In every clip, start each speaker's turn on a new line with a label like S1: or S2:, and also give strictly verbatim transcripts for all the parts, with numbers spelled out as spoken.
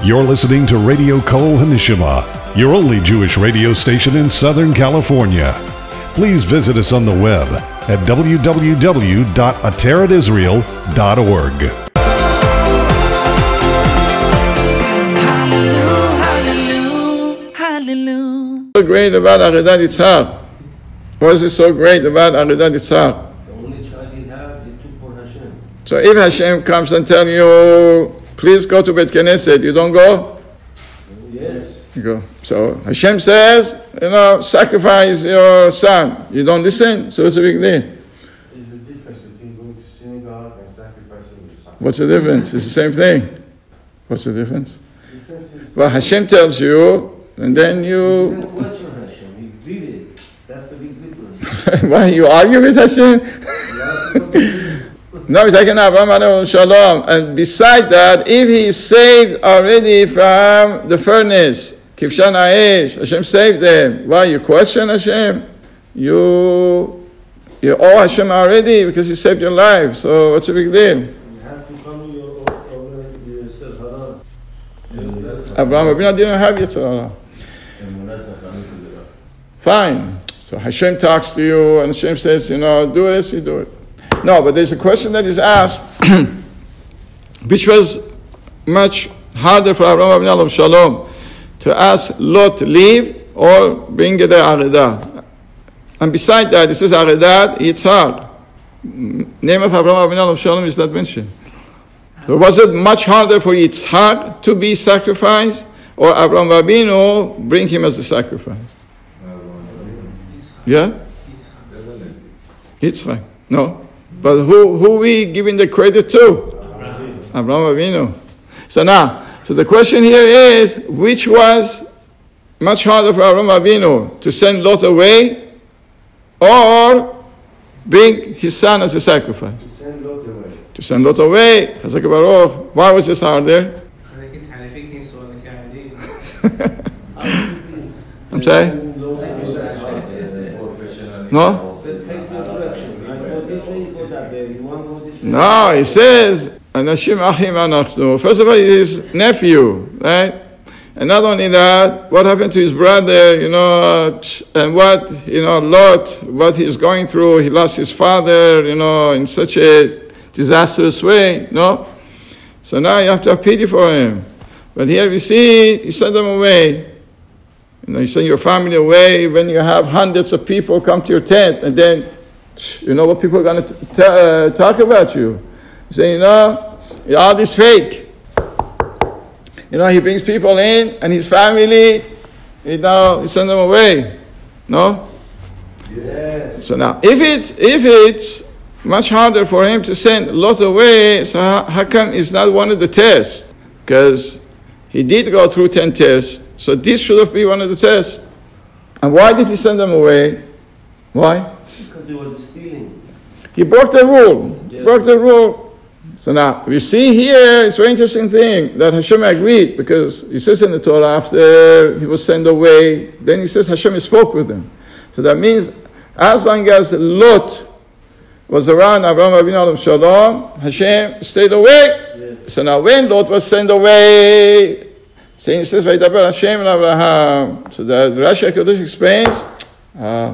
S1: You're listening to Radio Kol Hanishima, your only Jewish radio station in Southern California. Please visit us on the web at w w w dot ateret israel dot org.
S2: So great about Akedat Yitzhak? What is it so great about Akedat Yitzhak?
S3: The only child he had, he took for Hashem.
S2: So if Hashem comes and tells you, please go to Bet Knesset, you don't go?
S3: Yes.
S2: You go. So Hashem says, you know, sacrifice your son. You don't listen, so it's a big deal.
S4: There's a difference between going to synagogue and sacrificing your son.
S2: What's the difference? It's the same thing. What's the difference?
S4: The difference is
S2: Well, Hashem tells you, and then
S3: You
S2: you...
S3: didn't question Hashem, you did it. That's the big difference.
S2: Why, you argue with Hashem? No, he's taking Abraham Aleinu Shalom. And beside that, if he is saved already from the furnace, Kivshan Ha'esh, Hashem saved them. Why, you question Hashem? You, you owe Hashem already because he saved your life. So what's the big deal?
S3: You have to come to your own yourself.
S2: Abraham Avinu didn't have Yitzhak. Fine. So Hashem talks to you and Hashem says, you know, do this, you do it. No, but there's a question that is asked, which was much harder for Abraham Avinu Shalom, to ask Lot to leave or bring the Akedah. And beside that, it says Akedah Yitzhak. Name of Abraham Avinu Shalom is not mentioned. So was it much harder for Yitzhak to be sacrificed, or Abraham Avinu bring him as a sacrifice? Yeah? Yitzhak. No. But who who we giving the credit to? Abraham Avinu. So now, so the question here is, which was much harder for Abraham Avinu, to send Lot away or bring his son as a sacrifice?
S4: to send Lot away.
S2: To send Lot away. Hazak Baruch. Why was this harder? I'm sorry? No? No, he says, Anashim Achim Anachnu. First of all, his nephew, right? And not only that, what happened to his brother, you know, and what, you know, Lot, what he's going through. He lost his father, you know, in such a disastrous way, no? So now you have to have pity for him. But here we see, he sent them away. You know, you send your family away when you have hundreds of people come to your tent, and then, you know what people are going to t- uh, talk about you. You say, you know, all this fake. You know, he brings people in, and his family, you know, he sends them away. No?
S4: Yes.
S2: So now, if it's if it's much harder for him to send Lot away, so how, how come it's not one of the tests? Because he did go through ten tests, so this should have been one of the tests. And why did he send them away? Why?
S3: Because he was stealing.
S2: He broke the rule.
S3: Yeah.
S2: Broke the rule. So now, we see here, it's a very interesting thing that Hashem agreed, because he says in the Torah, after he was sent away, then he says Hashem spoke with him. So that means, as long as Lot was around Abraham Avinu Shalom, Hashem stayed away.
S3: Yeah.
S2: So now when Lot was sent away, so he says, Vaydaber Hashem and Abraham. So the Rashi HaKadosh explains, uh,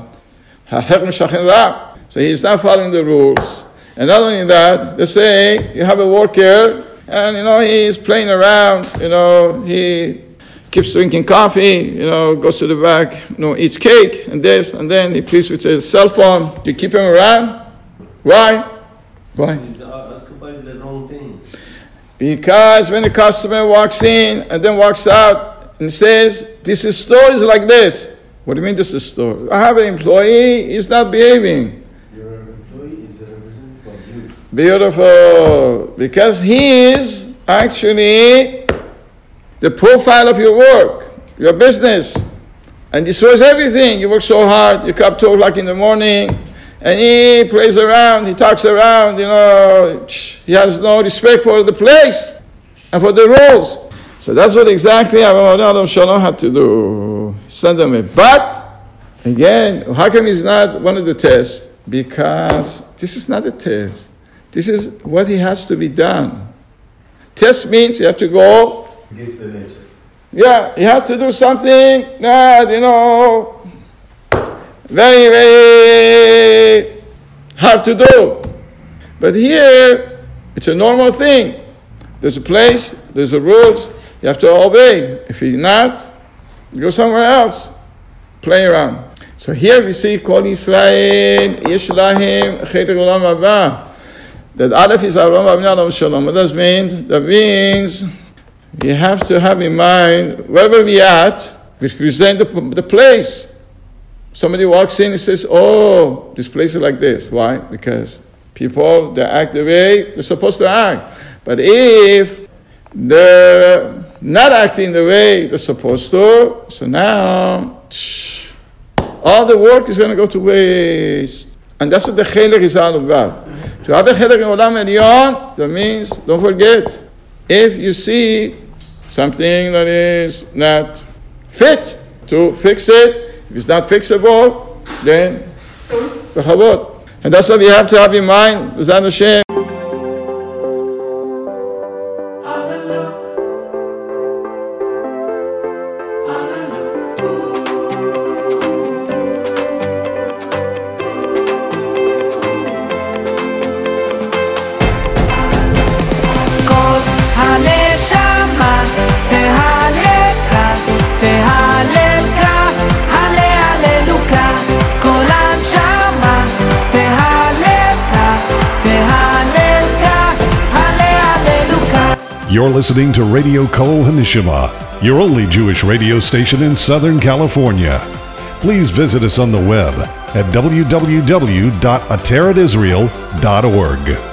S2: so he's not following the rules. And not only that, they say you have a worker and, you know, he's playing around, you know, he keeps drinking coffee, you know, goes to the back, you know, eats cake and this, and then he plays with his cell phone. You keep him around? Why? Why?
S3: He's occupied the wrong thing.
S2: Because when a customer walks in and then walks out and says, this is store is like this. What do you mean this is store? I have an employee, he's not behaving.
S4: Your employee is a representative of you.
S2: Beautiful. Because he is actually the profile of your work, your business, and destroys everything. You work so hard, you come up two o'clock in the morning, and he plays around, he talks around, you know, he has no respect for the place and for the rules. So that's what exactly Abraham Shalom had to do. Send them away. But, again, how come he's not one of the tests? Because this is not a test. This is what he has to be done. Test means you have to go
S4: Against the nature.
S2: Yeah, he has to do something that, you know, very, very hard to do. But here, it's a normal thing. There's a place, there's a rules, you have to obey. If you're not, you go somewhere else, play around. So here we see Kol Yisrael Yesh Lahim Chet Olam Haba. That Aleph is Avraham Avinu Alav Shalom. What does mean? That means you have to have in mind wherever we at, we present the, the place. Somebody walks in and says, "Oh, this place is like this." Why? Because people, they act the way they're supposed to act. But if they're not acting the way they're supposed to, so now all the work is going to go to waste. And that's what the Chelek is all about. To have the Chelek in Olam Elyon, that means, don't forget, if you see something that is not fit, to fix it. If it's not fixable, then v'chavot. And that's what we have to have in mind. B'ezrat Hashem.
S1: You're listening to Radio Kol Hanishima, your only Jewish radio station in Southern California. Please visit us on the web at w w w dot ateret israel dot org.